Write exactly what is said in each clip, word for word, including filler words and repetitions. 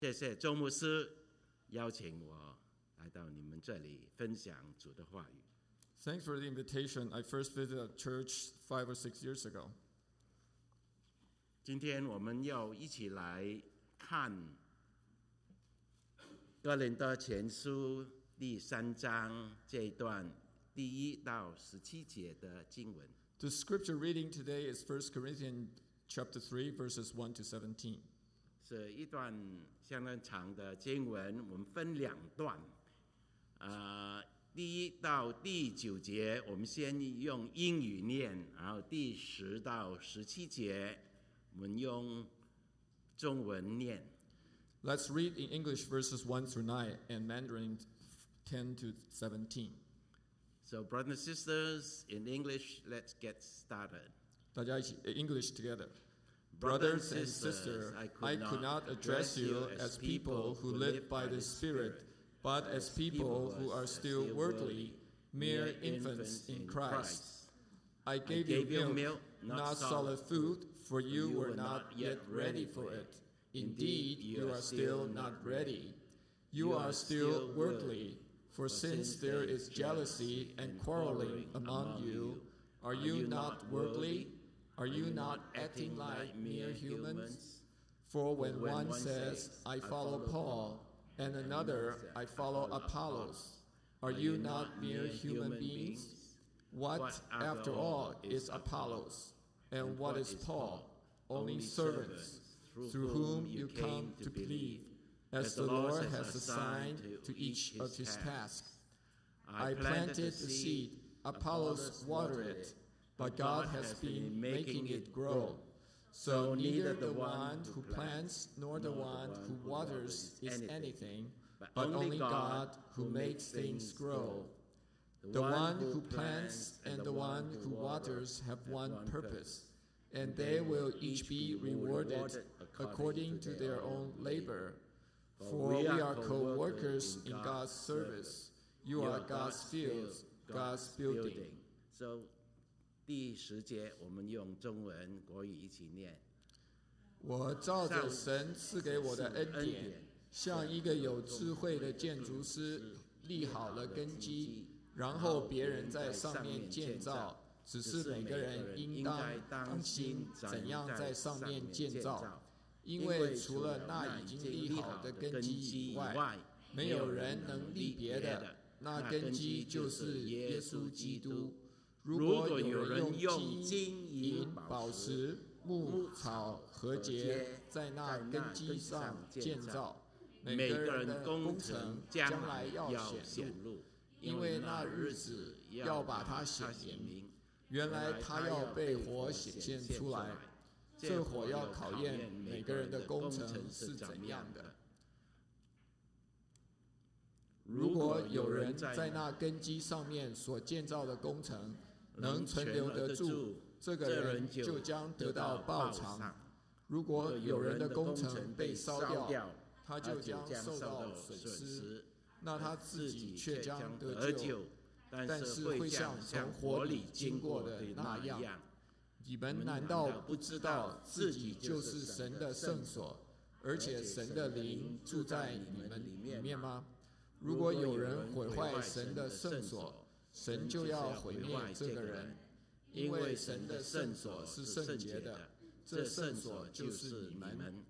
谢谢周牧师邀请我来到你们这里分享主的话语。 Thanks for the invitation. I first visited a church five or six years ago. 今天我们要一起来看哥林多前书第三章这一段第一到十七节的经文。 The scripture reading today is First Corinthians chapter three, verses one to seventeen. 是一段相当长的经文，我们分两段。呃，第一到第九节，我们先用英语念，然后第十到十七节，我们用中文念。 Let's read in English verses one through nine and Mandarin ten to seventeen. So, brothers and sisters, in English, let's get started. 大家一起 English together. Brothers and sisters, I could not address you as people who live by the Spirit, but as people who are still worldly, mere infants in Christ. I gave you milk, not solid food, for you were not yet ready for it. Indeed, you are still not ready. You are still worldly, for since there is jealousy and quarreling among you, are you not worldly? Are you not acting like mere humans? For when one says, I follow Paul, and another, I follow Apollos, are you not mere human beings? What, after all, is Apollos? And what is Paul? Only servants, through whom you come to believe, as the Lord has assigned to each of his tasks. I planted the seed, Apollos watered it, but God has been making it grow. So neither the one who plants nor the one who waters is anything, but only God who makes things grow. The one who plants and the one who waters have one purpose, and they will each be rewarded according to their own labor. For we are co-workers in God's service. You are God's fields, God's building. So, 第十节，我们用中文国语一起念。 我照着神赐给我的恩典，像一个有智慧的建筑师立好了根基，然后别人在上面建造。只是每个人应当当心怎样在上面建造，因为除了那已经立好的根基以外，没有人能立别的。那根基就是耶稣基督。如果有人用金银宝石木草和节在那根基上建造，每个人的工程将来要显露，因为那日子要把它显明。原来它要被火显现出来，这火要考验每个人的工程是怎样的。如果有人在那根基上面所建造的工程能存留得住，这个人就将得到报偿。如果有人的工程被烧掉，他就将受到损失，那他自己却将得救，但是会像从火里经过的那样。你们难道不知道自己就是神的圣所，而且神的灵住在你们里面吗？如果有人毁坏神的圣所，神就要毁灭这个人，因为神的圣所是圣洁的，这圣所就是你们。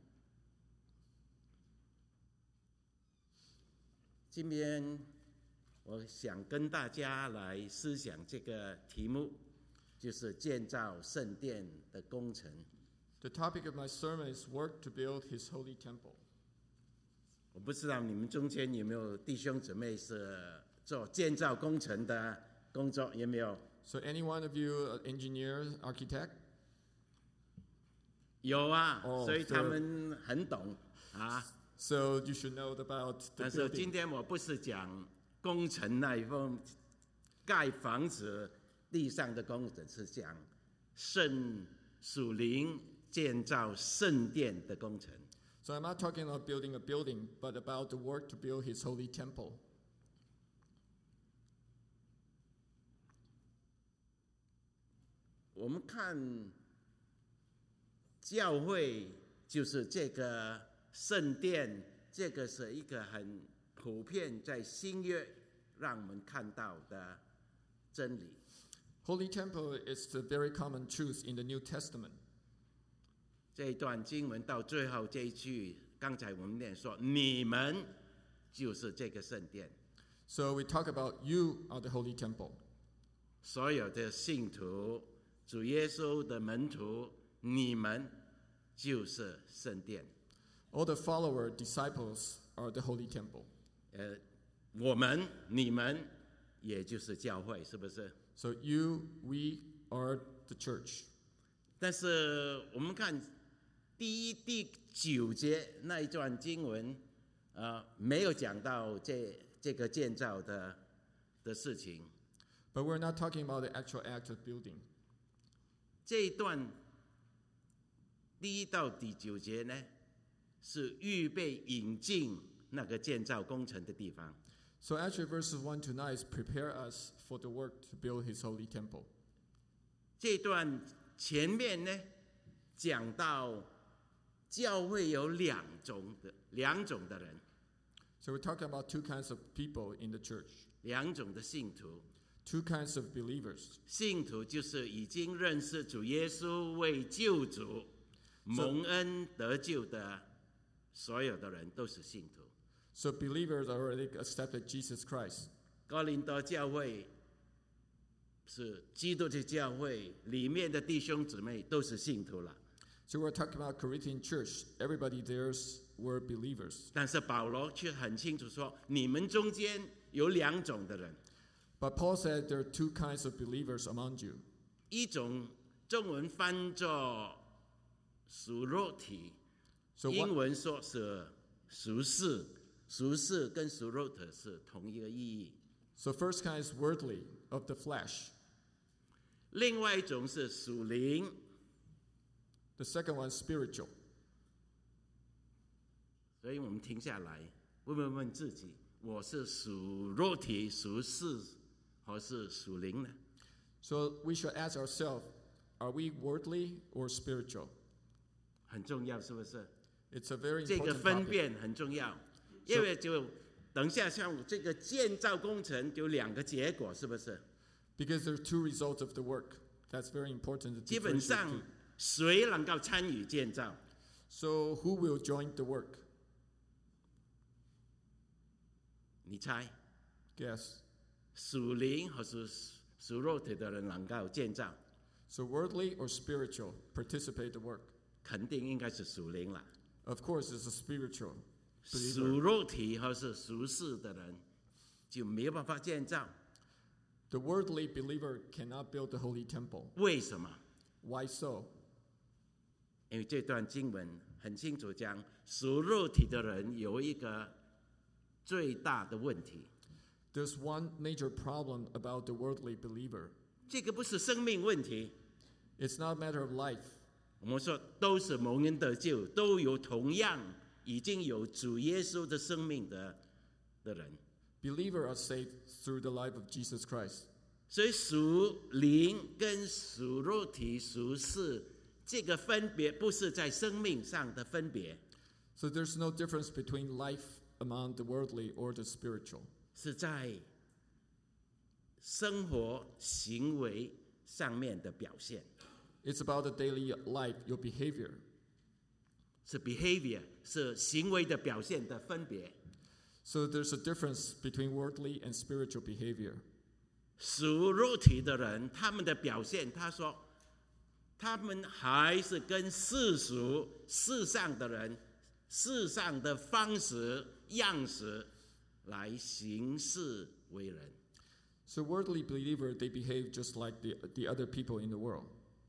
今天我想跟大家来思想这个题目，就是建造圣殿的工程。 The topic of my sermon is work to build His holy temple. 我不知道你们中间有没有弟兄姊妹是做建造工程的工作，有没有？ So any one of you, an engineer, architect? 有啊， Oh, 所以他们很懂啊。 So you should know about the 但是今 building. 天我不是讲工程那一方盖房子地上的工程，是讲圣属灵建造圣殿的工程。 So I'm not talking about building a building, but about the work to build His holy temple. 我们看教会就是这个圣殿这个是一个很普遍在新约让我们看到的真理。 Holy temple is the very common truth in the New Testament. 这一段经文到最后这一句，刚才我们念说，你们就是这个圣殿。 So we talk about you are the holy temple. 所有的信徒，主耶稣的门徒，你们就是圣殿。 All the follower disciples are the holy temple. 呃，我们、你们，也就是教会，是不是？ So you, we are the church. 但是我们看第一、第九节那一段经文，呃，没有讲到这这个建造的的事情。 But we're not talking about the actual act of building. 这一段第一到第九节呢，是预备引进那个建造工程的地方。 So actually verses one to nine is prepare us for the work to build his holy temple. 这段前面呢，讲到教会有两种的两种的人。 So we're talking about two kinds of people in the church. 两种的信徒。 Two kinds of believers. 信徒就是已经认识主耶稣为救主，蒙恩得救的所有的人都是信徒。 So believers already accepted Jesus Christ. 哥林多教会是基督的教会，里面的弟兄姊妹都是信徒了。 So we're talking about Corinthian church. Everybody there were believers. 但是保罗却很清楚说，你们中间有两种的人。 But Paul said there are two kinds of believers among you. 一种中文翻作属肉体， So 英文说是属世，属世跟属肉体是同一个意义。 So first kind is worldly, of the flesh. 另外一种是属灵。 The second one is spiritual. 所以我们停下来问问问自己，我是属肉体、属世，还是属灵呢？ So we should ask ourselves, are we worldly or spiritual? 很重要，是不是？ It's a very 这个 important 分 topic. 辨很重要，因为就等一下像这个建造工程有两个结果，是不是？ Because there are two results of the work. That's very important to 基本 differentiate 上 two. 谁能够参与建造？ So who will join the work? 你猜？ Guess. 属灵还是属肉体的人能够建造？ So worldly or spiritual participate the work? 肯定应该是属灵了。 Of course, it's a spiritual 属 believer. 肉体或是属世的人就没有办法建造。 The worldly believer cannot build the holy temple. 为什么？ Why so? 因为这段经文很清楚讲，属肉体的人有一个最大的问题。 There's one major problem about the worldly believer. 这个不是生命问题， It's not a matter of life. 我们说都是蒙恩得救，都有同样已经有主耶稣的生命的的人。 Believers are saved through the life of Jesus Christ. 所以属灵跟属肉体、属世这个分别，不是在生命上的分别， So there's no difference between life among the worldly or the spiritual. 是在生活行为上面的表现。 It's about the daily life, your behavior. 是 behavior， 是行为的表现的分别。 So there's a difference between worldly and spiritual behavior. 属肉体的人，他们的表现，他说，他们还是跟世俗、世上的人、世上的方式、样式来行事为人。 So worldly believer, they behave just like the, the other people in the world.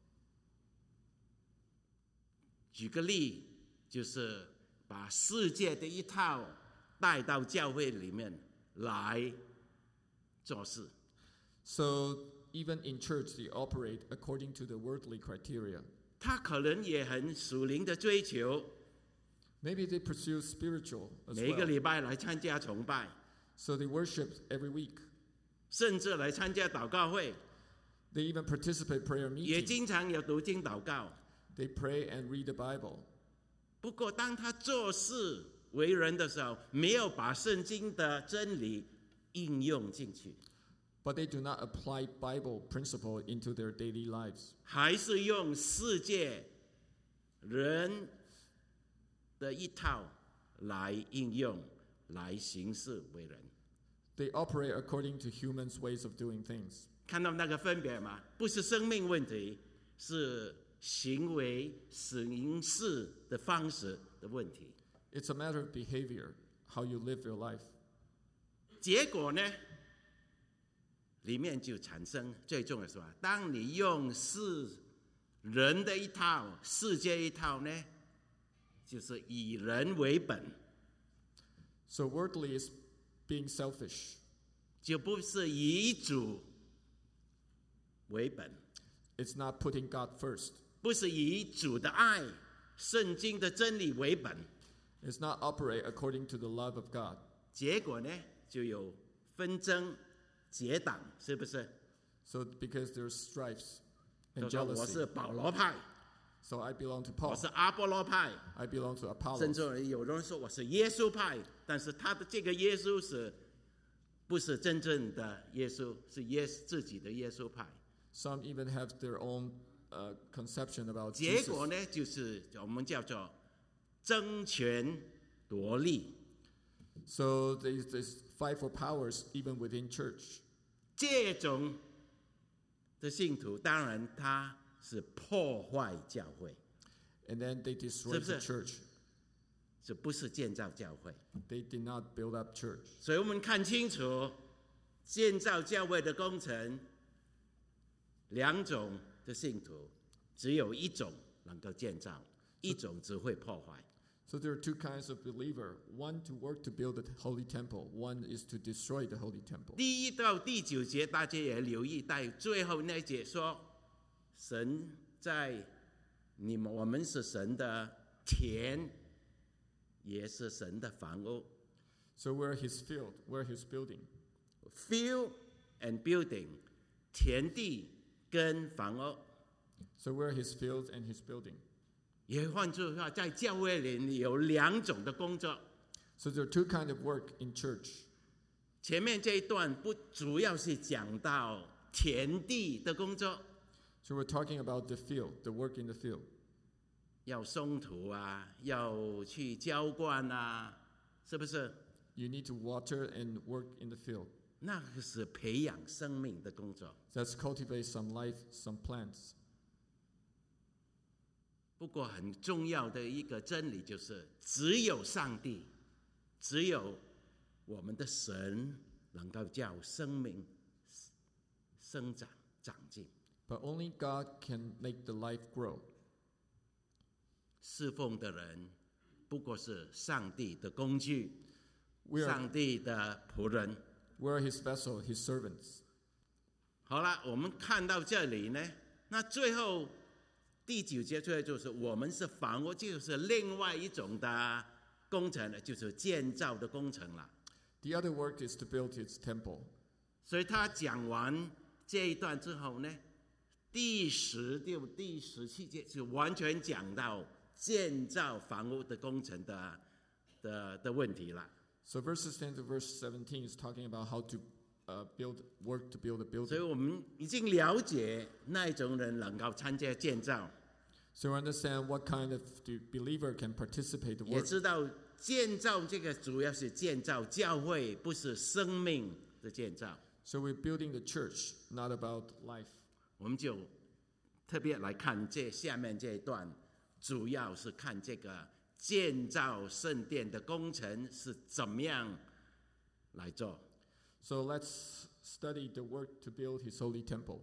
举个例，就是把世界的一套带到教会里面来做事。 So even in church, they operate according to the worldly criteria. 他可能也很属灵的追求， Maybe they pursue spiritual as 每个 well. 礼拜来参加崇拜， So they worship every week. 甚至来参加祷告会， They even participate prayer 也 meeting. 经常有读经祷告。 They pray and read the Bible. 不过，当他做事为人的时候，没有把圣经的真理应用进去， but they do not apply Bible principle into their daily lives. 还是用世界人的一套来应用，来行事为人。 They operate according to humans' ways of doing things. 看到那个分别吗？不是生命问题，是行为行事的方式的问题。 It's a matter of behavior, how you live your life. 结果呢，里面就产生最重要的是吧？当你用世人的一套、世界一套呢，就是以人为本， So worldly is being selfish. 就不是以主为本， It's not putting God first. 不是以主的爱、圣经的真理为本。 It's not operate according to the love of God. 结果呢，就有纷争、结党，是不是？ So because there's strifes 就 and 说我 jealousy. 是保罗派， So I belong to 我 Paul. 是阿波罗派， I belong to 甚 Apollos. 至有人说我是耶稣派，但是他的这个耶稣是不是真正的耶稣？是耶自己的耶稣派。 Some even have their own uh, conception about 结 Jesus. 果呢，就是我们叫做争权夺利。 So there's this fight for powers even within church. 这种的信徒，当然他是破坏教会， And then they destroyed the 是不是？ church. 这不是建造教会。 They did not build up church. 所以我们看清楚，建造教会的工程，两种的信徒，只有一种能够建造，一种只会破坏。 So there are two kinds of believer. One to work to build the holy temple. One is to destroy the holy temple. 第一到第九节，大家也留意，在最后那一节说，神在你们，我们是神的田，也是神的房屋。 So we're his field, we're his building. Field and building， 田地跟房屋。 So we're his field and his building. 也换句话，在教会里有两种的工作。 So there are two kinds of work in church. 前面这一段不主要是讲到田地的工作， So we're talking about the field, the work in the field. 要松土啊，要去浇灌啊，是不是？ You need to water and work in the field. 那个是培养生命的工作。 That's cultivate some life, some plants. 不过很重要的一个真理就是，只有上帝，只有我们的神能够叫生命生长长进。 But only God can make the life grow. 侍奉的人不过是上帝的工具， We are, 上帝的仆人。 we are his vessel, his servants. 好了，我们看到这里呢，那最后第九节最后就是我们是房屋，就是另外一种的工程了，就是建造的工程了。 The other work is to build his temple. 所以他讲完这一段之后呢，第十六、第十七节就完全讲到建造房屋的工程的的的问题了。 So verses ten to verse seventeen is talking about how to uh, build work to build a 所以 building. 我们已经了解那一种人能够参加建造， So we understand what kind of the believer can participate the 也 work. 知道建造这个主要是建造教会，不是生命的建造。 So we're building the church, not about life. 我们就特别来看这下面这一段，主要是看这个建造圣殿的工程是怎么样来做。 So let's study the work to build his holy temple.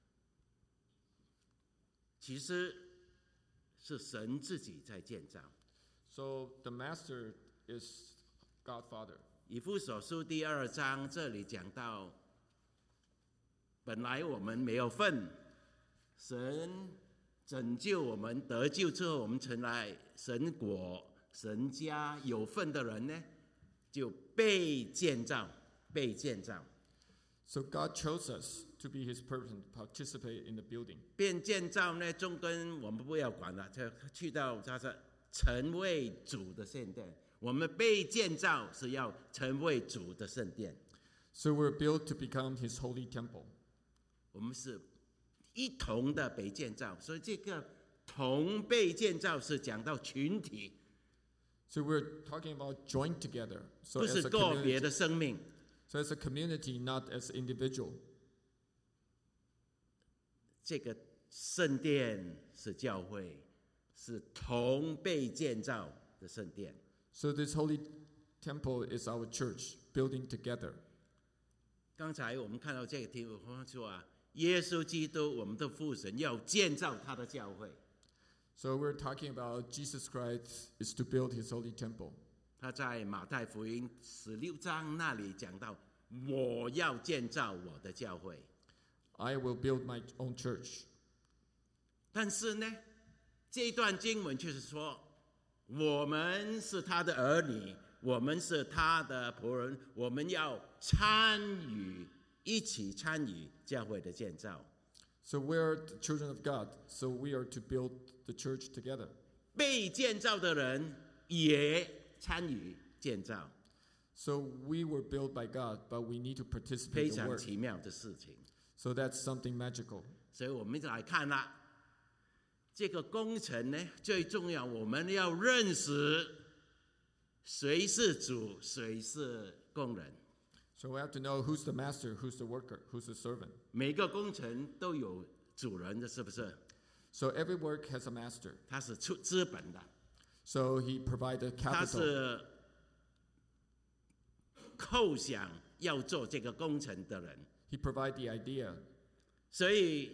其实是神自己在建造。 So the master is God Father. 以弗所书第二章这里讲到，本来我们没有份，神拯救我们得救之后，我们成来神国、神家有份的人呢，就被建造，被建造。 So God chose us to be his person, participate in the building. 变建造呢，中根我们不要管了，就去到他说成为主的圣殿。 我们被建造是要成为主的圣殿。 So we're built to become His holy temple. 我们是一同的被建造，所以这个同被建造是讲到群体。 So we're talking about joined together. So 不 as 是 a 个别 community. 的生命。 So as a community, not as individual. 这个圣殿是教会，是同被建造的圣殿。 So this holy temple is our church, building together. 刚才我们看到这个题目说啊，耶稣基督，我们的父神要建造他的教会。 So we're talking about Jesus Christ is to build His holy temple. 他在马太福音十六章那里讲到，我要建造我的教会。 I will build my own church. 但是呢，这段经文却是说，我们是他的儿女，我们是他的仆人，我们要参与，一起参与教会的建造。 So we're the children of God. So we are to build the church together. 被建造的人也参与建造。 So we were built by God, but we need to participate 非 in the 常 work. 奇妙的事情。 So that's something magical. 所以我们来看啦，这个工程呢，最重要，我们要认识谁是主，谁是工人。 So we have to know who's the master, who's the worker, who's the servant. 每个工程都有主人的，是不是？ So every work has a master. 他是出资本的， So he provided 他 capital. 是构想要做这个工程的人。 He provided the idea. 所以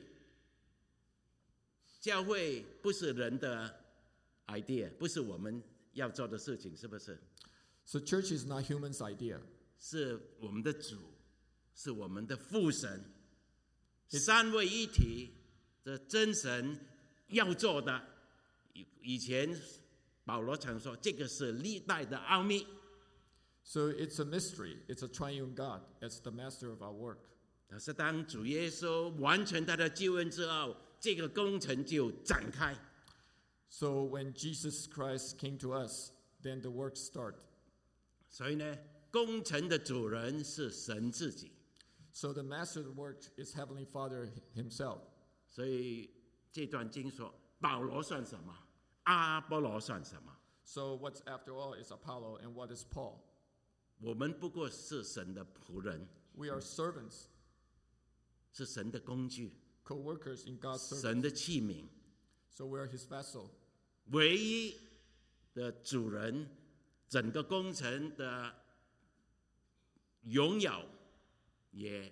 教会不是人的 idea， 不是我们要做的事情，是不是？ So church is not human's idea. 是我们的主，是我们的父神，三位一体的真神要做的。以以前保罗常说，这个是历代的奥秘。 So it's a mystery. It's a triune God as the master of our work. 可是当主耶稣完成他的救恩之后，这个工程就展开。 So when Jesus Christ came to us, then the work start. 所以呢，工程的主人是神自己。 So the master of the work is Heavenly Father Himself. 所以这段经说，保罗算什么？阿波罗算什么？ So what's after all is Apollo and what is Paul? 我们不过是神的仆人， We are servants, 是神的工具， co-workers in God's service. 神的器皿。 So we are His vessel. 唯一的主人，整个工程的拥有也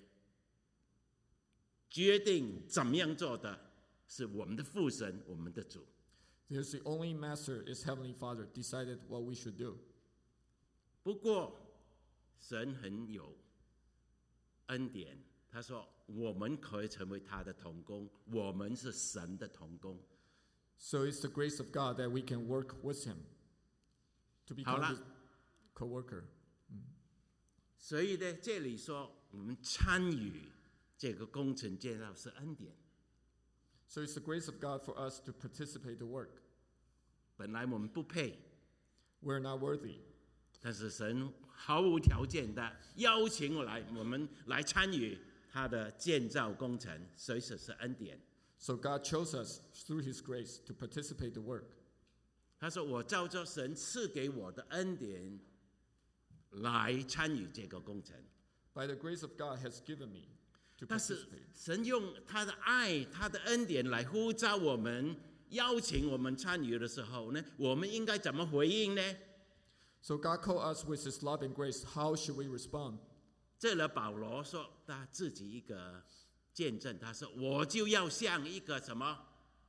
决定怎么样做的，是我们的父神，我们的主。 There's the only master is Heavenly Father decided what we should do. 不过，神很有恩典，他说我们可以成为他的同工，我们是神的同工。 So it's the grace of God that we can work with Him to 好 become 了 His co-worker. 所以呢，这里说我们参与这个工程建造是恩典。 So it's the grace of God for us to participate the work. 本来我们不配， We're not worthy. 但是神毫无条件的邀请我来，我们来参与他的建造工程，所以这是恩典。 So God chose us through His grace to participate the work. 他说：“我照着神赐给我的恩典来参与这个工程。 By the grace of God has given me to 但是 participate. 神用他的爱、他的恩典来呼召我们，邀请我们参与的时候呢，我们应该怎么回应呢？ So God called us with His love and grace. How should we respond? 这里保罗说他自己一个见证，他说：我就要像一个什么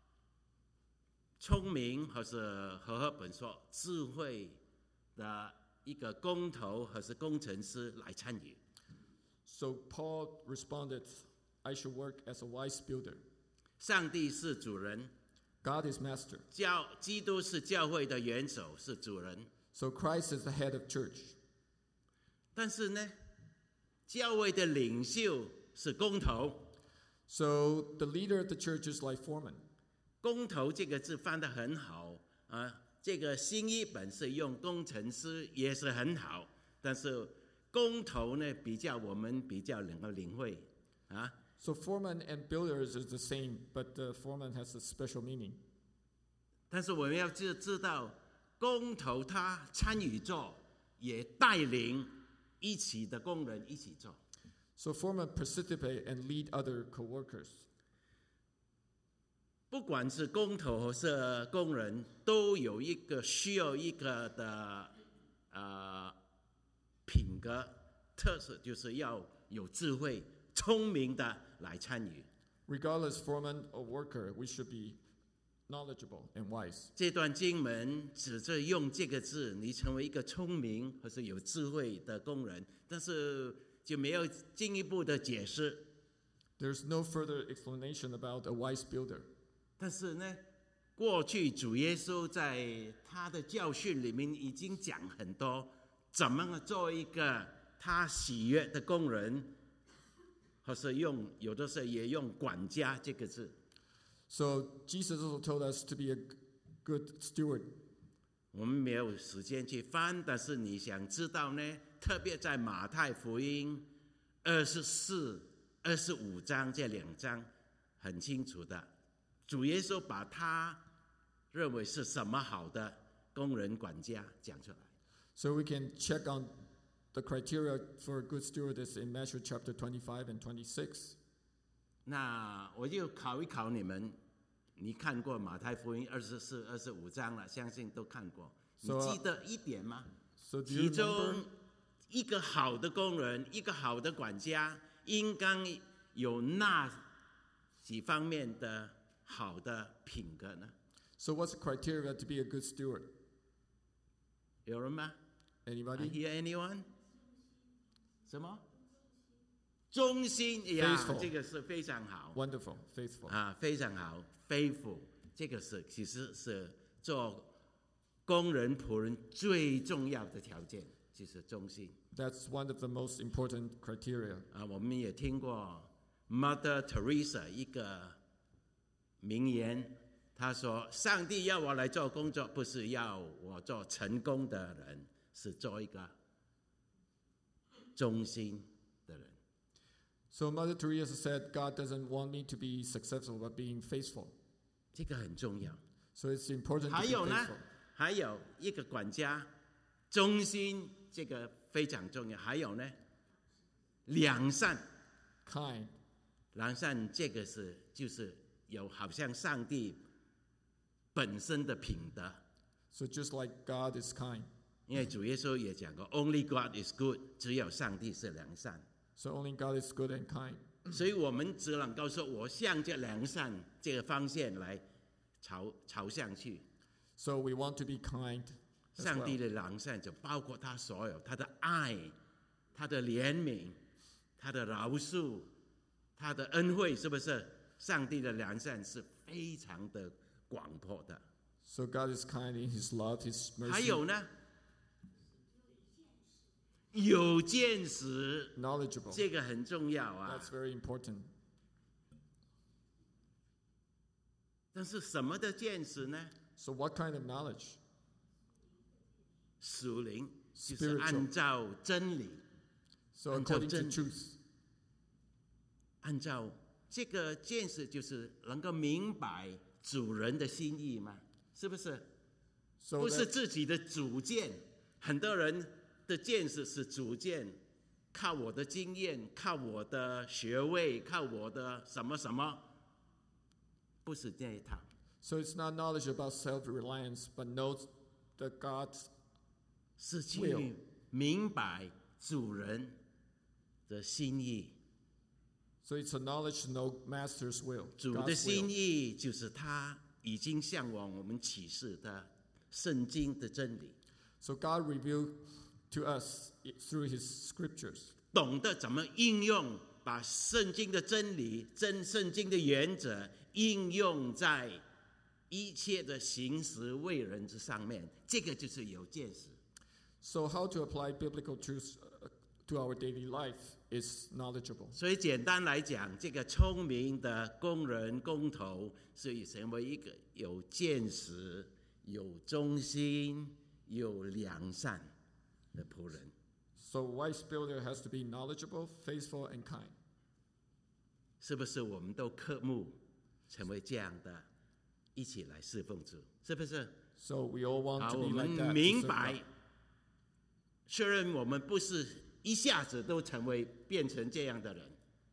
聪明，或是和合本说智慧的一个工头，或是工程师来参与。 So Paul responded, I should work as a wise builder. 上帝是主人， God is master. 教基督是教会的元首，是主人。 So Christ is the head of church. 但是呢，教会的领袖是工头。 So the leader of the church is like foreman. 工头这个字翻得很好啊， 这个新译本是用工程师也是很好，但是工头呢比较我们比较能够领会啊。 So foreman and builders is the same, but the foreman has a special meaning. 但是我们要知知道，工头他参与做，也带领一起的工人一起做。 So foremen participate and lead other co-workers. 不管是工头或是工人，都有一个需要一个的呃品格特色，就是要有智慧、聪明的来参与。 Regardless, foreman or worker, we should be knowledgeable and wise. 这段经文只是用这个字，你成为一个聪明或是有智慧的工人，但是就没有进一步的解释。 There's no further explanation about a wise builder. 但是呢，过去主耶稣在他的教训里面已经讲很多，怎么做一个他喜悦的工人，或是用有的时候也用管家这个字。 So Jesus also told us to be a good steward. 我们没有时间去翻，但是你想知道呢？特别在马太福音二十四、二十五章这两章很清楚的，主耶稣把他认为是什么好的工人管家讲出来。 So we can check on the criteria for a good stewardess in Matthew chapter twenty-five and twenty-six. 那我就考一考你们，你看过马太福音二十四、二十五章了，相信都看过。你 So, 记得一点吗？ So do you 其 remember? 中一个好的工人，一个好的管家，应该有那几方面的好的品格呢？ So what's the criteria to be a good steward? 有人吗 Anybody? I hear anyone? 什么？忠心呀， Faithful. 这个是非常好。 Wonderful, faithful. 啊，非常好 ，faithful， 这个是其实是做工人仆人最重要的条件，就是忠心。 That's one of the most important criteria. 啊，我们也听过 Mother Teresa 一个名言，她说：“上帝要我来做工作，不是要我做成功的人，是做一个忠心的人。” So Mother Teresa said, God doesn't want me to be successful, but being faithful. 这个很重要。 So it's important to 还 be 有呢 faithful.， 还有一个管家，忠心这个非常重要。还有呢，良善， Kind. 良善这个是就是有好像上帝本身的品德。 So just like God is kind. 因为主耶稣也讲过 ，Only God is good， 只有上帝是良善。 So only God is good and kind. 所以我们只能够说，我向着良善这个方向来朝朝向去。 So we want to be kind as 上帝 well. 的良善就包括他所有他的爱、他的怜悯、他的饶恕、他的恩惠，是不是？上帝的良善是非常的广阔的。 So God is kind in His love, His 还 mercy, 有呢，有见识， knowledgeable. 这个很重要啊。 That's very important. 但是什么的见识呢？ So what kind of knowledge? 属灵就是 Spiritual. 按照真理， So 按照 according to 真理。 truth. 按照这个见识，就是能够明白主人的心意吗？是不是？ So 不是 that, 自己的主见，很多人的见识是主见，靠我的经验，靠我的学位，靠我的什么什么，不是这一套。 so it's not knowledge about self-reliance, but knows that God's 是 will. 去明白主人的心意。 So it's a knowledge to know Master's will. 主的 God's 心 will. 意就是他已经向往我们启示的圣经的真理， So God revealed to us through His scriptures. 懂得怎么应用，把圣经的真理、真圣经的原则应用在一切的行实为人之上面，这个就是有见识。 So how to apply biblical truths uh, to our daily life is knowledgeable. 所以简单来讲，这个聪明的工人工头是成为一个有见识、 有忠心、有良善的仆人。 So wise builder has to be knowledgeable, faithful, and kind. 是不是我们都渴慕成为这样的，一起来侍奉主？是不是？ So we all want 好， to 我 be 们 like that. 明白，虽然我们不是一下子都成为变成这样的人，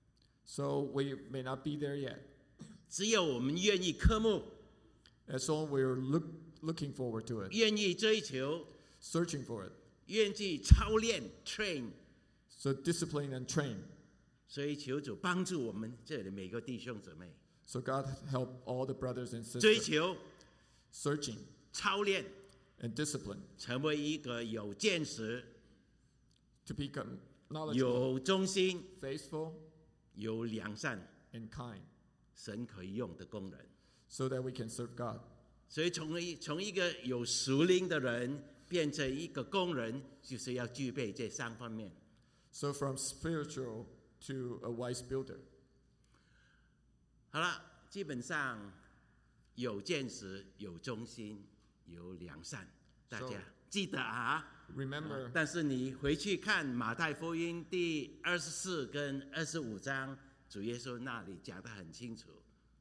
So we may not be there yet. 只有我们愿意渴慕， As long we're look, looking forward to it, 愿意追求， searching for it. 愿意操练 train。 So discipline and train. 所以求主帮助我们这里每个弟兄姊妹， So God help all the brothers and 追 sisters 求 searching 操练， and discipline 成为一个有见识、 to become knowledgeable, 有忠心、 faithful, 有良善、 and kind, 神可以用的工人。 so that we can serve God. 所以从一从一个有属灵的人变成一个工人，就是要具备这三方面。 So from spiritual to a wise builder. 好了，基本上有见识、有忠心、有良善，大家 So, 记得啊。 Remember, 但是你回去看马太福音第二十四跟二十五章，主耶稣那里讲得很清楚。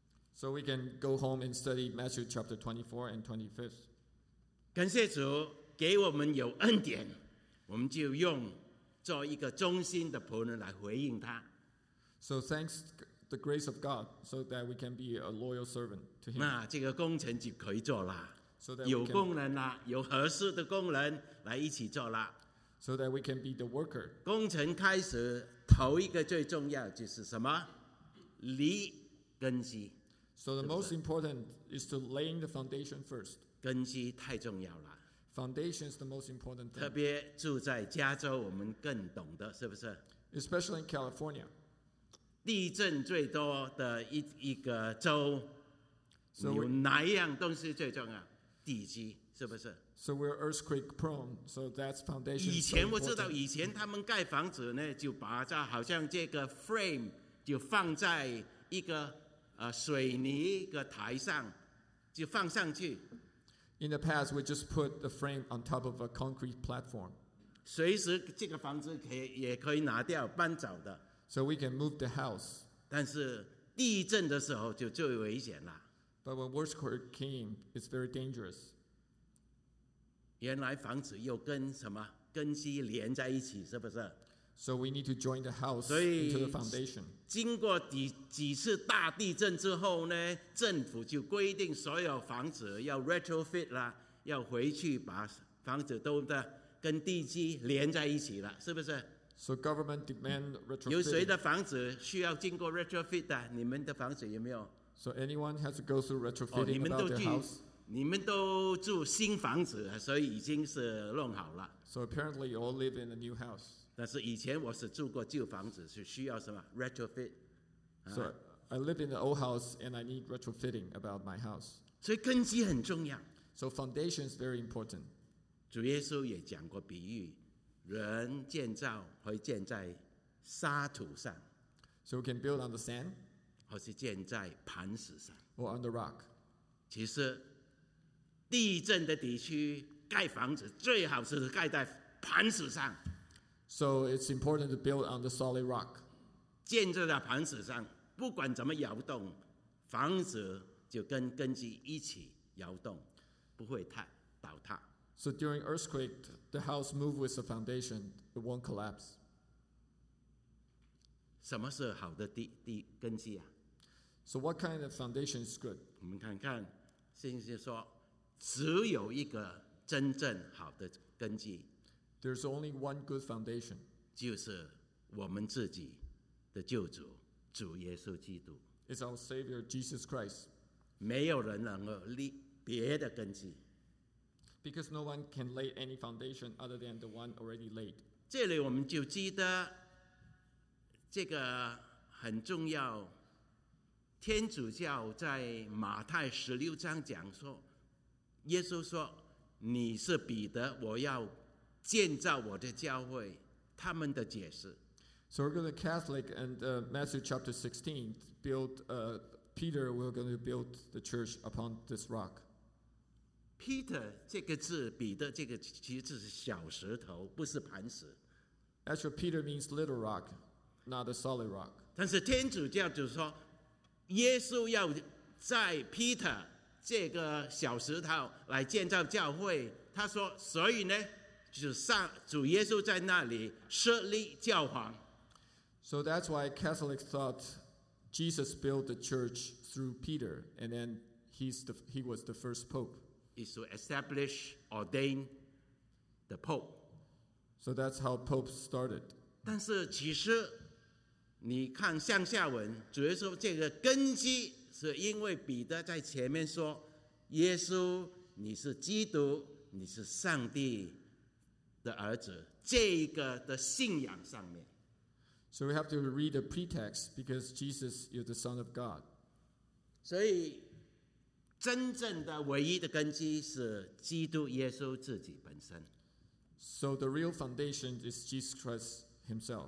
so we can go home and study Matthew chapter twenty-four and twenty-five. 感谢主给我们有恩典，我们就用做一个忠心的仆人来回应他。 So thanks the grace of God, so that we can be a loyal servant to Him. 那这个工程就可以做啦。 So that 有 we can, 工人啦，有合适的工人来一起做啦。 so that we can be the worker. 工程开始，头一个最重要就是什么？立根基。 So the most important is to laying the foundation first. 根基太重要了， Foundation is the most important 特 thing, 别住在加州，我们更懂得，是不是？ especially in California. 地震最多的一一个州， So 有 we, 哪一样东西最重要？地基，是不是？ so we're earthquake prone, so that's foundation. 以 is so 前我知道， important. 以前他们盖房子呢，就把这好像这个 frame 就放在一个呃水泥个台上，就放上去， In the past, we just put the frame on top of a concrete platform, 随时这个房子可以也可以拿掉搬走的。 so we can move the house. 但是地震的时候就最危险了。 But when earthquake came, it's very dangerous. 原来房子又跟什么根基连在一起，是不是？ So we need to join the house 所以 into the foundation. 经过几几次大地震之后呢，政府就规定所有房子要 retrofit 啦，要回去把房子都的跟地基连在一起了，是不是？ So government demand 有谁 retrofitting. 的房子需要经过 retrofit 的？你们的房子有没有？ So anyone has to go through 哦，你 retrofitting 们 about 都 their 住 house. 你们都住新房子，所以已经是弄好了。 So apparently you all live in a new house. 但是以前我是住过旧房子，是需要什么 retrofit， So I live in an old house and I need retrofitting about my house. 所以根基很重要。 So foundation is very important. 主耶稣也讲过比喻，人建造会建在沙土上， So we can build on the sand 或是建在磐石上。 or on the rock. 其实地震的地区盖房子最好是盖在磐石上， So it's important to build on the solid rock. 建设在磐石上，不管怎么摇动，房子就跟根基一起摇动，不会太倒塌。 So during earthquake, the house move with the foundation. It won't collapse. 什么是好的地地根基啊？ So what kind of foundation is good? 我们看看，圣经说，只有一个真正好的根基， There's only one good foundation. 就是我们自己的救主主耶稣基督。 It's our Savior, Jesus Christ. 没有人能够立别的根基。 Because no one can lay any foundation other than the one already laid. 这里我们就记得这个很重要。天主教在马太十六章讲说，耶稣说：“你是彼得，我要建造我的教会。”他们的解释。 So we're going to Catholic and uh, Matthew chapter sixteen build uh, Peter. We're going to build the church upon this rock. Peter 这个字，彼得这个其实是小石头，不是磐石。 Actually, Peter means little rock, not a solid rock. 但是天主教就说，耶稣要在 Peter 这个小石头来建造教会。他说，所以呢，就是上主耶稣在那里设立教皇。 So that's why Catholics thought Jesus built the church through Peter, and then he's the, he was the first pope. Is to establish, ordain the pope. So that's how popes started. 但是其实你看上下文，主耶稣这个根基是因为彼得在前面说，耶稣你是基督，你是上帝的儿子，这个的信仰上面。 So we have to read the pretext because Jesus is the Son of God. 所以真正的唯一的根基是基督耶稣自己本身。 So the real foundation is Jesus Christ himself.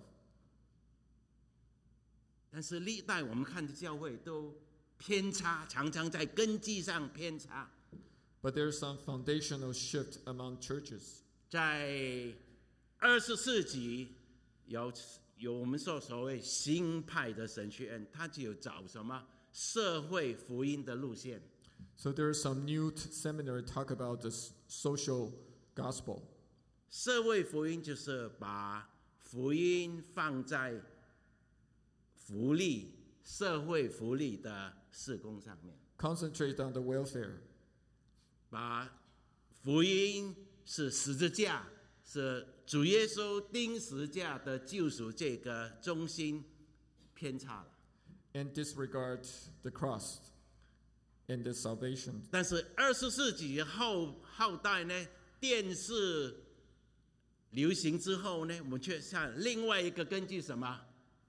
但是历代我们看的教会都偏差，常常在根基上偏差。 But there's some foundational shift among churches. 在二十世纪有有我们说所谓新派的神学院，他就有找什么社会福音的路线。 So there is some new t- seminary talk about the social gospel. 社会福音就是把福音放在福利、社会福利的事工上面。 Concentrate on the welfare. 把福音是十字架，是主耶稣钉十字架的救赎这个中心偏差了。 And disregard the cross. In the salvation. 但是二十世纪后后代呢，电视流行之后呢，我们却看另外一个根据什么？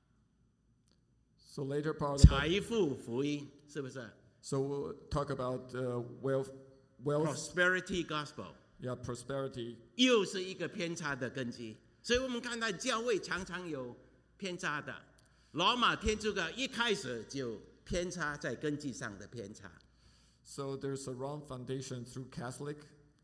So later part. 财富福音是不是 So we'll talk about uh, wealth, wealth. Prosperity gospel. Yeah, prosperity. 又是一个偏差的根基，所以我们看到教会常常有偏差的。罗马天主教一开始就偏差在根基上的偏差。 So there's a wrong foundation through Catholic.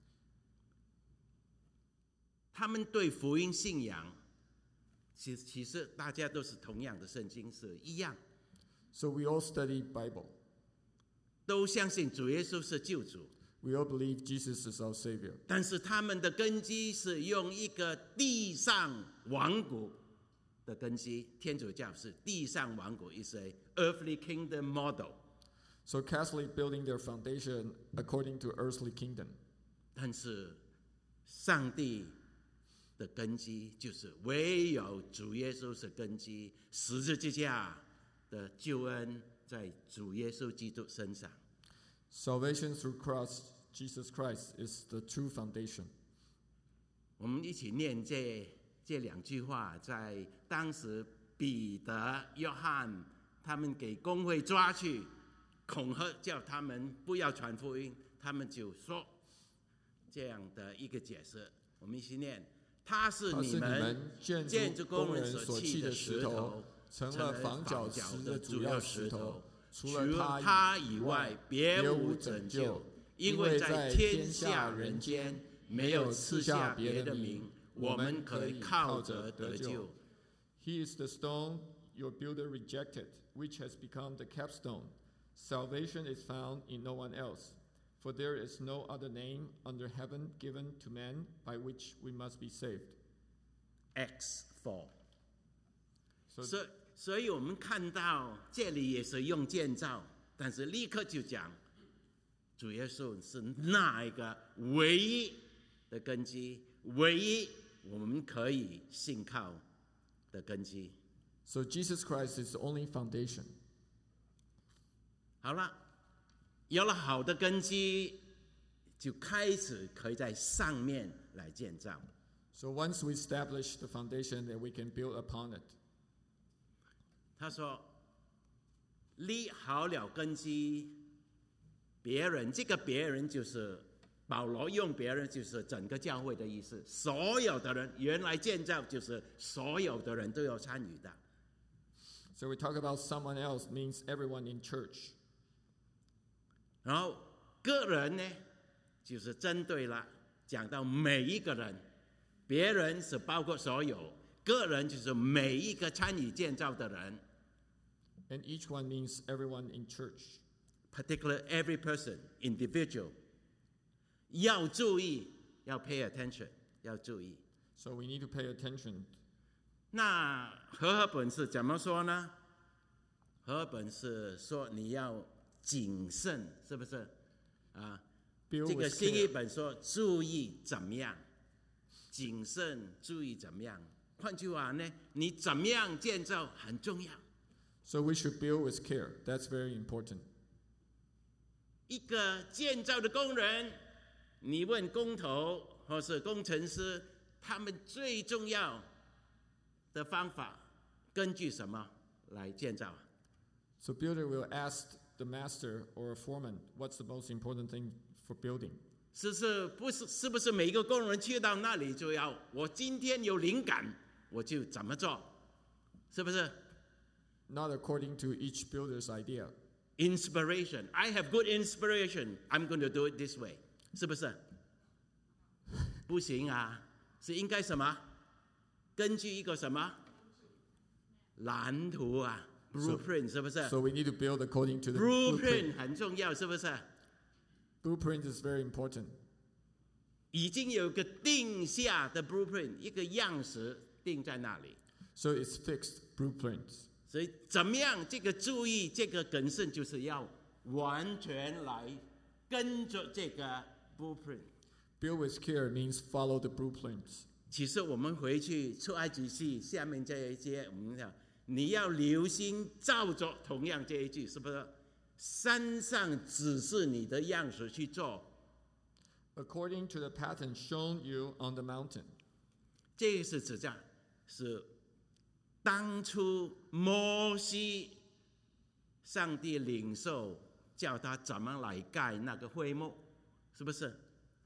他们对福音信仰，其其实大家都是同样的圣经是一样。 So we all study Bible. 都相信主耶稣是救主。 We all believe Jesus is our Savior. 但是他们的根基是用一个地上王国的根基，天主教是地上王国 is a earthly kingdom model. So Catholic building their foundation according to earthly kingdom. 但是上帝的根基就是唯有主耶稣是根基，十字架的救恩在主耶稣基督身上。 Salvation through cross, Jesus Christ is the true foundation. 我们一起念这这两句话，在当时彼得、约翰他们给公会抓去，恐吓叫他们不要传福音，他们就说这样的一个解释。我们一起念：他是你们建筑工人所弃的石头，成了房角石的主要石头。除了他以外，别无拯救，因为在天下人间没有赐下别的名，我们可以靠着得救。 He is the stone your builder rejected, which has become the capstone. Salvation is found in no one else, for there is no other name under heaven given to men by which we must be saved. Acts four. So, so, 所以我们看到这里也是用建造，但是立刻就讲主耶稣是那一个唯一的根基，唯一我们可以信靠的根基。 So Jesus Christ is the only foundation. 好了，有了好的根基，就开始可以在上面来建造。 So once we establish the foundation, then we can build upon it. 他说：“立好了根基，别人这个别人就是保罗用别人就是整个教会的意思，所有的人原来建造就是所有的人都要参与的。 So we talk about someone else means everyone in church. 然后个人呢， 就是针对了，讲到每一个人，别人是包括所有，个人就是每一个参与建造的人。 And each one means everyone in church. Particular every person, individual. 要注意，要 pay attention， 要注意。 So we need to pay attention. 那和合本是怎么说呢？和合本是说你要谨慎，是不是？啊，这个新译本说注意怎么样，谨慎注意怎么样。换句话呢，你怎么样建造很重要。 So we should build with care. That's very important. 一个建造的工人，你问工头或是工程师，他们最重要的方法根据什么来建造？ So builder will ask the master or a foreman, what's the most important thing for building? 是是不是是不是每一个工人去到那里就要我今天有灵感我就怎么做？是不是？ Not according to each builder's idea. Inspiration. I have good inspiration. I'm going to do it this way. 是不是？不行啊，是应该什么？根据一个什么蓝图啊 ？Blueprint 是不是 ？So we need to build according to the blueprint. 很重要，是不是 ？Blueprint is very important. 已经有一个定下的 blueprint， 一个样式定在那里。 So it's fixed blueprints. 所以怎么样？这个注意，这个謹慎，就是要完全来跟着这个 blueprint。 Build with care means follow the blueprints. 其实我们回去出埃及记下面这一节，我们讲你要留心照着同样这一句，是不是？山上指示你的样式去做。 According to the pattern shown you on the mountain. 这个是指这样，是当初摩西，上帝领受叫他怎么来盖那个会幕，是不是？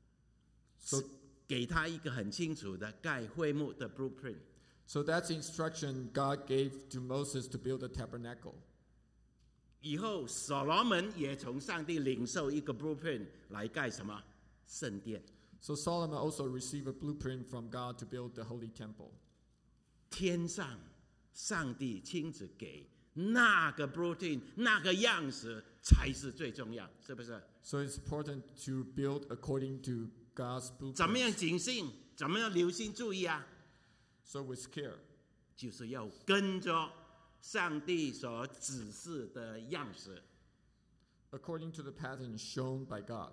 So 给他一个很清楚的盖会幕的 blueprint. So that's the instruction God gave to Moses to build the tabernacle. 以后所罗门也从上帝领受一个 blueprint 来盖什么圣殿。 So Solomon also received a blueprint from God to build the holy temple. 天上上帝亲自给那个 blueprint 那个样式才是最重要，是不是？ So it's important to build according to God's blueprint. 怎么样谨慎？怎么样留心注意啊？ So with care. 就是要跟着上帝所指示的样式。 According to the pattern shown by God.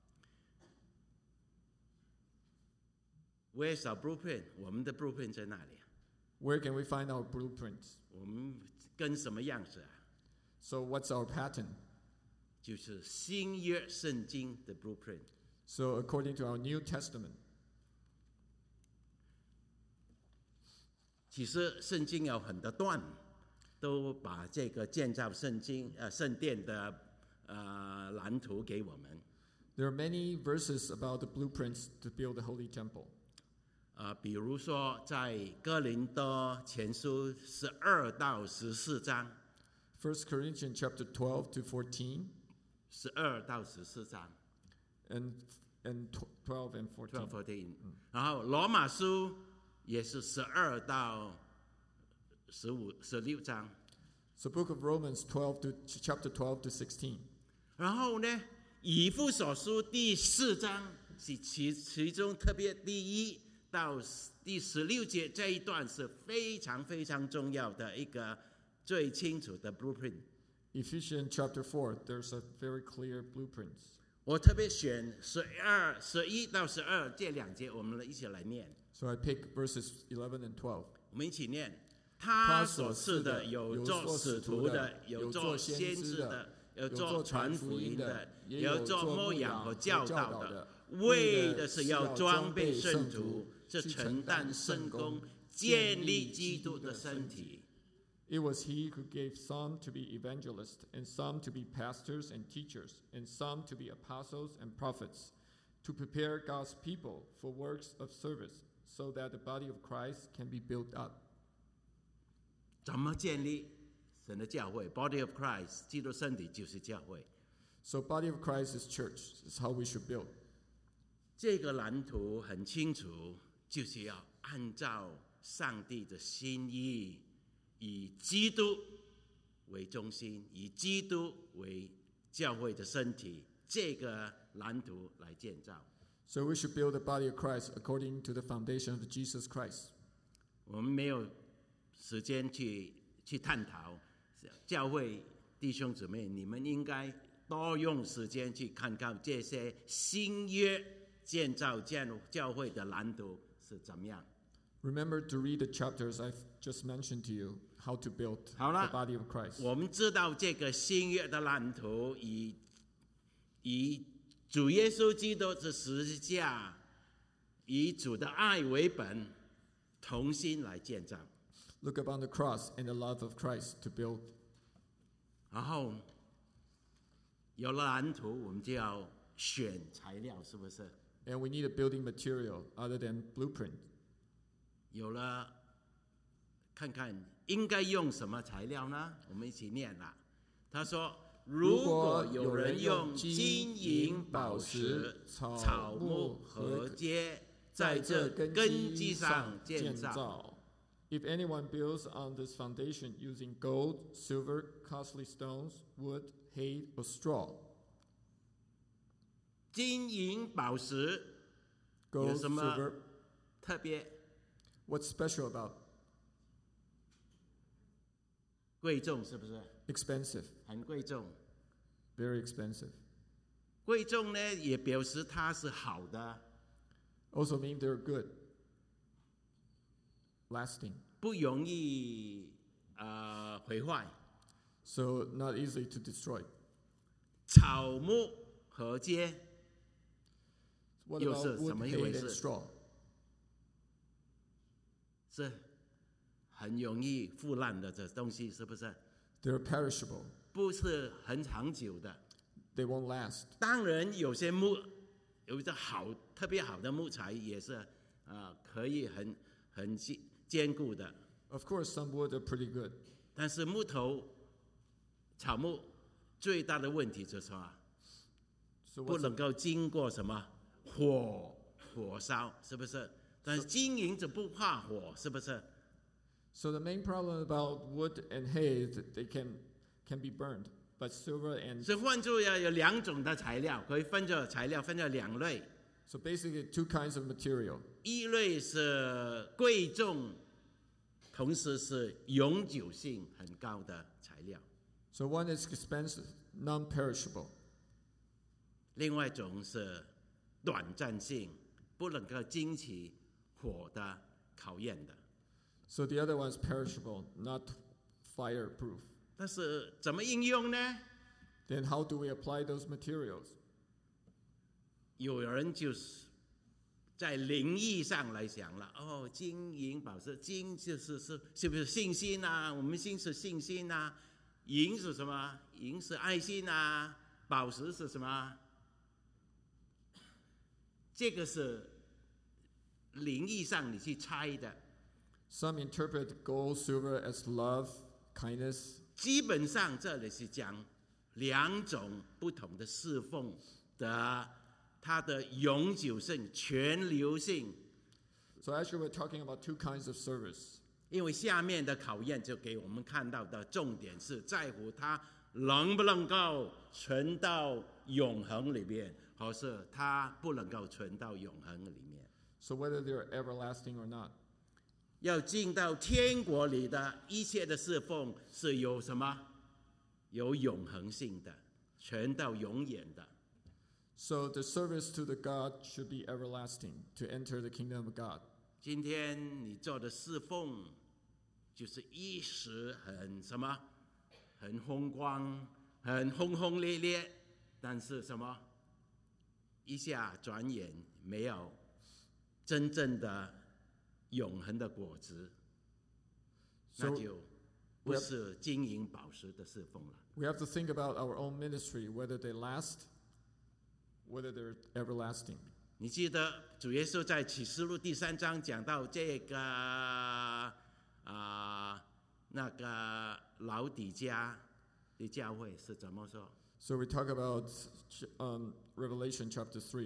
Where's our blueprint? 我们的 blueprint 在哪里啊？ Where can we find our blueprints? 我们跟什么样子啊？ So what's our pattern? 就是新约圣经的 blueprint。 So according to our New Testament. 其实圣经有很多段，都把这个建造圣经呃圣殿的呃蓝图给我们。 There are many verses about the blueprints to build the holy temple. 呃，比如说在哥林多前书十二到十四章。 First Corinthians chapter twelve to fourteen. 十二到十四章。 And and twelve and fourteen. twelve, fourteen. 然后罗马书也是十二到十五、十六章。 So book of Romans twelve to chapter twelve to sixteen. 然后呢，以弗所书第四章是其其中特别第一到第十六节这一段是非常非常重要的一个最清楚的 blueprint。 Ephesians chapter four, there's a very clear blueprints. 我特别选十二、十一到十二这两节，我们一起来念。 So I pick verses eleven and twelve. 我们一起念。他所赐的有做使徒的，有做先知的，有做传福音的，有做牧养和教导的，为的是要装备圣徒，这承担圣工，建立基督的身体。 It was he who gave some to be evangelists, and some to be pastors and teachers, and some to be apostles and prophets, to prepare God's people for works of service, so that the body of Christ can be built up. 怎么建立神的教会 ？Body of Christ， 基督身体就是教会。 So body of Christ is church. This is how we should build. 这个蓝图很清楚，就是要按照上帝的心意，以基督为中心，以基督为教会的身体，这个蓝图来建造。 So we should build the body of Christ according to the foundation of Jesus Christ. 我们没有时间去去探讨教会弟兄姊妹，你们应该多用时间去看看这些新约建造教会的蓝图是怎么样。 Remember to read the chapters I've just mentioned to you, how to build the body of Christ. 我们知道这个新约的蓝图以以主耶稣基督的十字架，以主的爱为本，同心来建造。 Look upon the cross and the love of Christ to build. 然后有了蓝图，我们就要选材料，是不是？ And we need a building material other than blueprint. 有了，看看应该用什么材料呢？我们一起念啦。他说：“如果有人用金银宝石、草木禾秸，在这根基上建造。” If anyone builds on this foundation using gold, silver, costly stones, wood, hay, or straw. 金银宝石有什么特别 ？What's special about? 贵重是不是 ？Expensive. 很贵重。 Very expensive. 贵重呢，也表示它是好的。 Also mean they're good. Lasting. 不容易呃毁坏。 So not easy to destroy. 草木禾秸。 What about wood, hay, and straw? 是很容易腐烂的这东西，是不是 ？They're perishable. 不是很长久的。 They won't last. 当然，有些木有一个好特别好的木材也是啊、呃，可以很很坚固的。 Of course, some wood are pretty good. 但是木头、草木最大的问题就是什么？ So 不能够经过什么火火烧，是不是？但是金银子不怕火，是不是？ So the main problem about wood and hay is that they can can be burned, but silver and 所以换作要有两种的材料，可以分作材料分作两类。 So basically, two kinds of material. 一类是贵重，同时是永久性很高的材料。 So one is expensive, non-perishable. 另外一种是短暂性，不能够经起火的考验的。 So the other one is perishable, not fireproof. 但是怎么应用呢？ Then how do we apply those materials? 有人就是在灵意上来想了，哦，金银宝石，金就是是是不是信心啊？我们心是信心啊，银是什么？银是爱心啊，宝石是什么？这个是灵意上你去猜的。 Some interpret gold, silver as love, kindness. 基本上这里是讲两种不同的侍奉的。它的永久性、全流性。 So actually, we're talking about two kinds of service. 因为下面的考验就给我们看到的重点是在乎它能不能够存到永恒里面，或是它不能够存到永恒里面。 So whether they're everlasting or not. 要进到天国里的一切的侍奉是有什么？有永恒性的，存到永远的。 So the service to the God should be everlasting to enter the kingdom of God. 今天你做的侍奉，就是一时很什么，很风光，很轰轰烈烈，但是什么，一下转眼没有真正的永恒的果子， So 那就不是金银宝石的侍奉了。 We have to think about our own ministry, whether they last.Whether they're everlasting. 你记得主耶稣在启示录第三章讲到这个啊、呃、那个老底嘉的教会是怎么说？ So we talk about um, Revelation chapter three.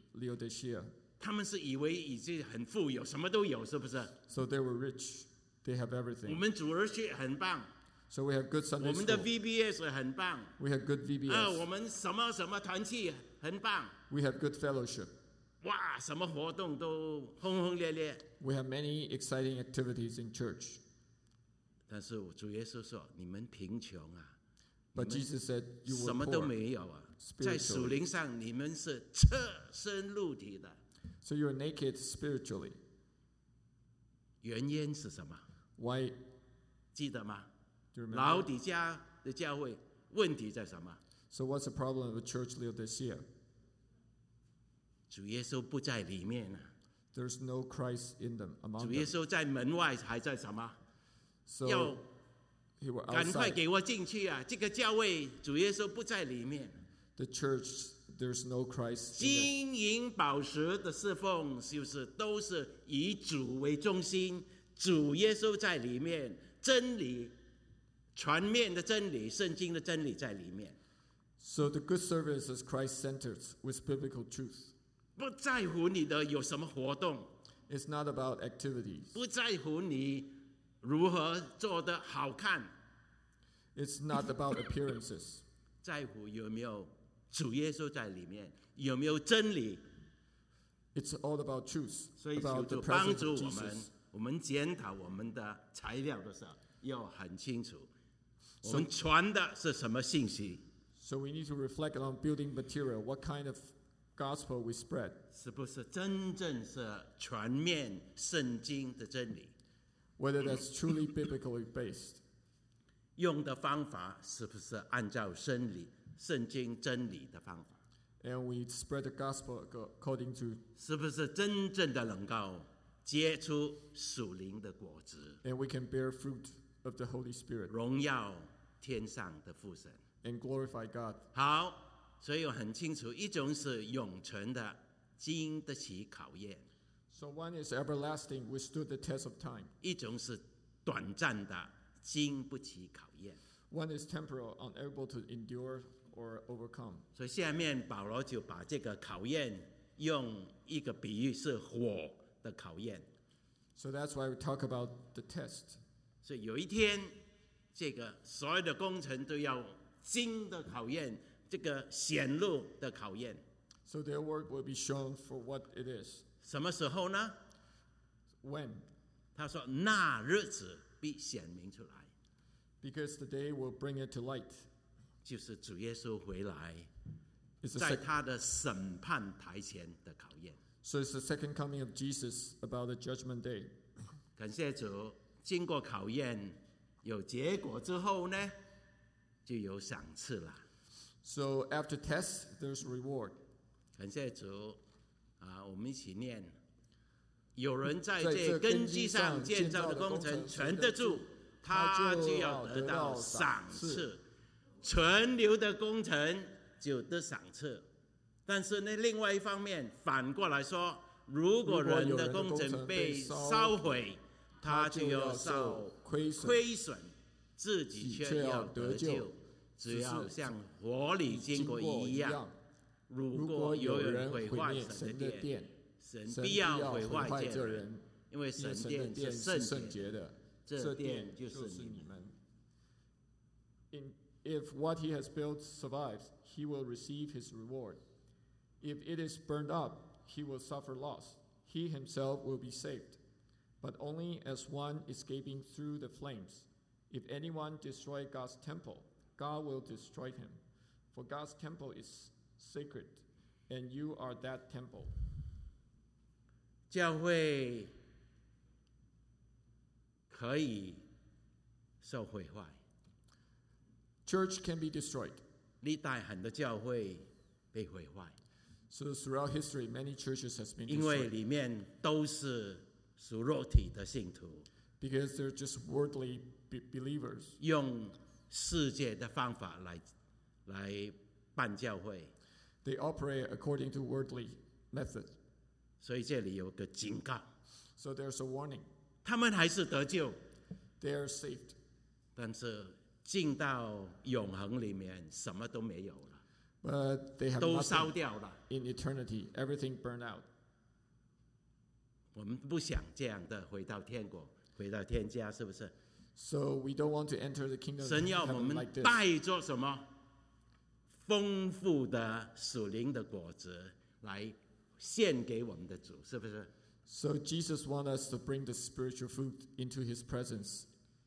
Laodicea. 他们是以为已经很富有，什么都有，是不是？ So they were rich. They have 我 everything. 们主日学很棒， So we have good 我 Sunday 们的 school. V B S 很棒， We have good 啊，我 V B S. 们什么什么团契很棒， We have good fellowship. 哇，什么活动都轰轰烈烈。 We have many exciting activities in church. 但是主耶稣说：“你们贫穷啊， But 你们 Jesus said, You 什 were 么都 poor. 没有啊， spiritually. 在属灵上你们是侧身入体的。 So you're naked spiritually. 原因是什么？ Why? 记得吗？ Do you 老 remember? 底嘉的教会问题在什么？ So what's the problem with Church Laodicea? 主耶稣不在里面啊， There's no Christ in them, among 主耶 them. 稣在门外，还在什么？ So 要 he were 赶快 outside 给我进去啊！这个教会主耶稣不在里面。 the church. There's no Christ in it. 金银宝石的侍奉，是不是都是以主为中心？主耶稣在里面，真理全面的真理，圣经的真理在里面。 So the good service is Christ-centered with biblical truth. 不在乎你的有什么活动， It's not about activities. 不在乎你如何做得好看， It's not about appearances. 在乎有没有主耶稣在里面，有没有真理。 It's all about truth, 所以求 about the 主帮 presence 助 of 我们 Jesus.， 我们检讨我们的材料的时候要很清楚，我 So- 们传的是什么信息， So we need to reflect on building material. What kind of gospel we spread? 是不是真正是全面圣经的真理？ Whether that's truly biblically based. 用的方法是不是按照真理、圣经真理的方法？ And we spread the gospel ac- according to, 是不是真正的能够结出属灵的果子， and we can bear fruit of the Holy Spirit 荣耀天上的父神？ and glorify God. 好，所以我很清楚，一种是永存的，经得起考验； So one is everlasting, withstood the test of time. 一种是短暂的，经不起考验。 One is temporal, unable to endure or overcome. 所以下面保罗就把这个考验用一个比喻是火的考验。 So that's why we talk about the test. 所以有一天，这个所有的工程都要经的考验，这个显露的考验。 So their work will be shown for what it is. 什么时候呢？ When? 他说：“那日子必显明出来， Because the day will bring it to light. 就是主耶稣回来， It's the 在 sec- 他的审判台前的考验。 so it's the second coming of Jesus about the judgment day. 感谢主，经过考验有结果之后呢，就有赏赐了。 So after tests, there's reward. 感谢主，啊，我们一起念：有人在在这这根根基基上上建造的工程建造的工程全得住全得住， 他他就就要得要得到到赏赏赐赐。 存留的工程就得赏赐。但是呢，另外一方面反过来说，如果人的工程被烧毁，他就要受亏损， 亏损，自己却要得救自己却要得救， 只要像火里经过一样。如如果果有有人人毁毁坏灭神神的殿， 的殿， 神神必要毁坏坏这人， 这人， 因为因为神神的殿殿是圣是圣洁， 洁的， 这这殿殿就就是是你你们。In, if what he has built survives, he will receive his reward. If it is burned up, he will suffer loss. He himself will be saved, but only as one escaping through the flames. If anyone destroy God's temple, God will destroy him. For God's temple is sacred, and you are that temple. 教会可以受毁坏， Church can be destroyed. 历代很多教会被毁坏， So throughout history, many churches has been 因为 destroyed 里面都是属肉体的信徒， because they're just worldly be- believers. 用世界的方法来来办教会， They operate according to worldly method. 所以这里有个警告， So there's a warning. 他们还是得救， They are saved, 但是进到永恒里面什么都没有了。 But they have 都烧 nothing 掉了。 in eternity. Everything burned out. 我们不想这样的回到天国，回到天家，是不是？ So we don't want to enter the kingdom of 神要我 heaven 们 like this. 带着什么丰富的属灵的果子来献给我们的主，是不是？ So Jesus wants us to bring the spiritual fruit into his presence.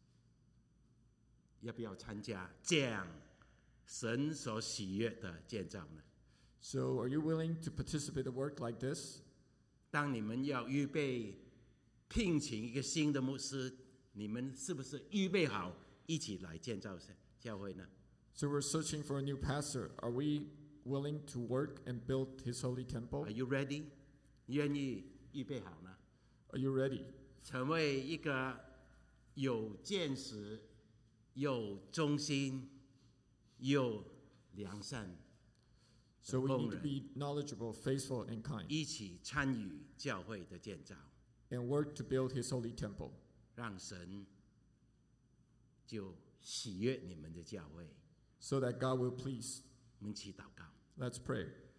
要不要参加这样神所喜悦的建造呢？ So are you willing to participate in work like this? 当你们要预备聘请一个新的牧师，你们是不是预备好一起来建造教会呢？ So we're searching for a new pastor. Are we willing to work and build his holy temple? Are you ready? 愿意预备好呢？ Are you ready? 成为一个有见识、有忠心、有良善 So we 的 need 工 to 人， be knowledgeable, faithful, and kind, 一起参与教会的建造， and work to build his holy temple. 让神就喜悦你们的教会。 So that God will please. 我们一起祷告。 Let's pray.